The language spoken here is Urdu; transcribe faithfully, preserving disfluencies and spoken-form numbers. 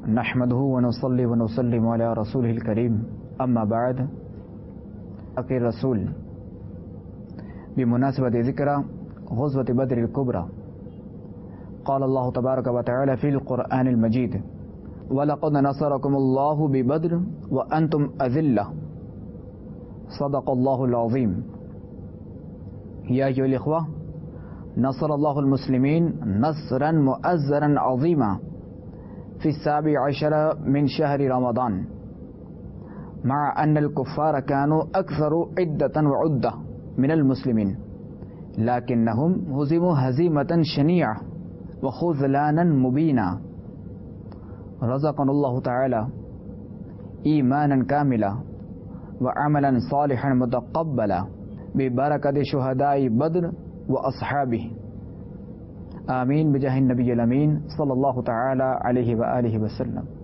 نحمده ونصلي ونسلم على رسوله الكريم اما بعد اقي الرسول بمناسبة ذكرى غزوة بدر الكبرى قال الله تبارك وتعالى في القرآن المجيد وَلَقَدْ نَصَرَكُمُ اللَّهُ بِبَدْرٍ وَأَنْتُمْ أَذِلَّةٌ صدق الله العظيم. يا أيها الإخوة، نصر الله المسلمين نصرا مؤزرا عظيما في السابع عشر من شهر رمضان، مع أن الكفار كانوا أكثر عدة وعدة من المسلمين، لكنهم هزموا هزيمة شنيعة وخذلانا مبينا. رزقنا الله تعالى إيمانا كاملا وعملا صالحا متقبلا ببركة شهداء بدر وأصحابه، آمين بجاه النبي الأمين صلى الله تعالى عليه وآله وسلم.